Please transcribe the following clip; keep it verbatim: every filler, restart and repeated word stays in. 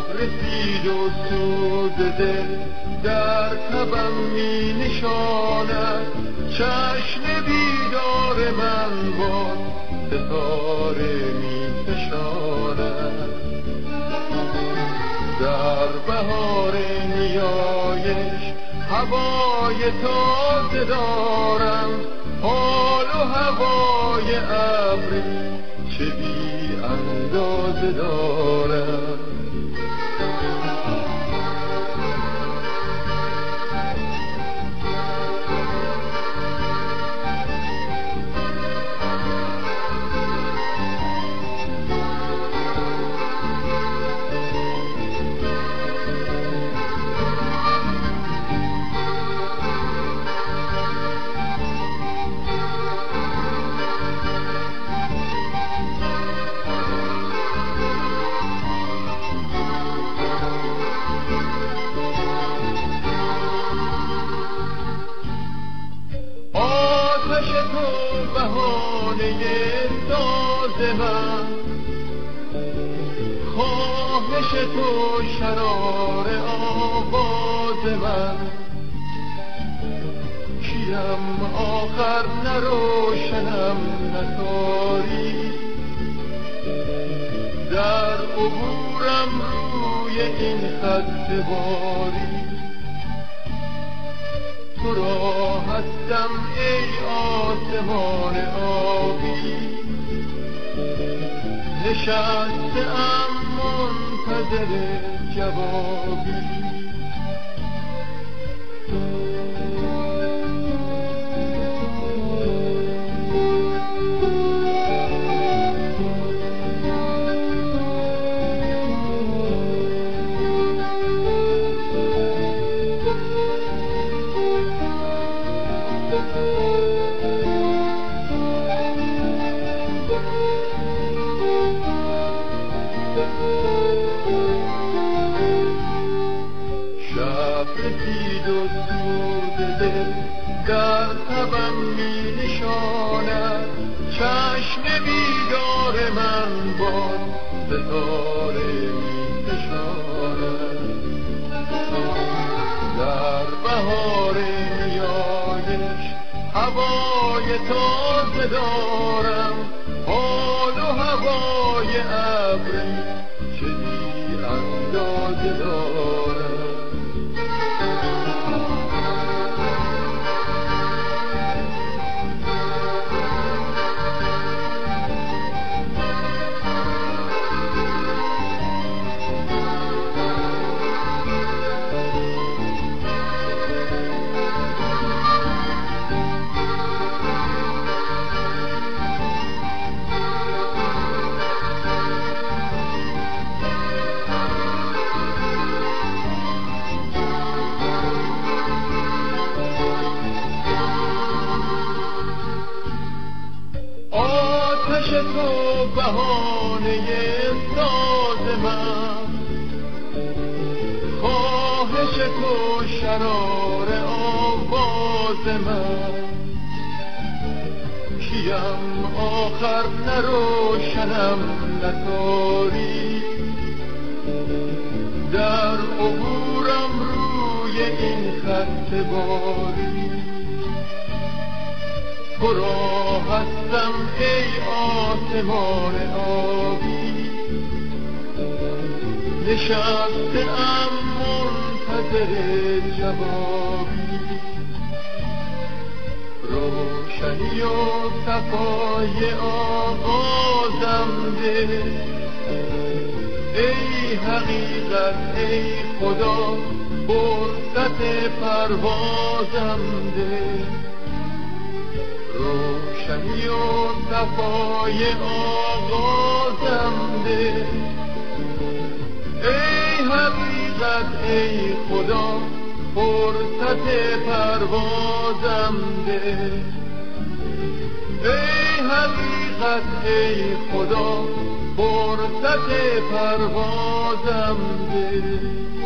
رسید و سود دل در تبم می نشاند، چشم بیدار من با ستاره می فشاند. در بهار نیایش هوای تازه دارم، حال و هوای ابری چه بی اندازه دارم. من خواهش تو شرار آواز من، کیم آخر نه روشنم نه تاریک، در عبورم روی این خط باری. تو را هستم ای آسمان آبی، نشستم منتظر جوابی. رسید و سود دل در تبم می نشاند، چشم بیدار من با ستاره می فشاند. در بهار نیایش هوای تازه دارم، حال و هوای ابری چه بی اندازه دارم. آتش تو بهانه ساز من، خواهش تو شرار آواز من، کیم آخر نه روشنم نه تاریک، در عبورم روی این خط باری. تو را هستم ای آسمان آبی، نشستم منتظر جوابی. روشنی و صفای آغازم ده، ای حقیقت ای خدا فرصت پروازم ده. روشنی و صفای آغازم ده، ای حقیقت ای خدا فرصت پروازم ده. ای حقیقت ای خدا فرصت پروازم ده.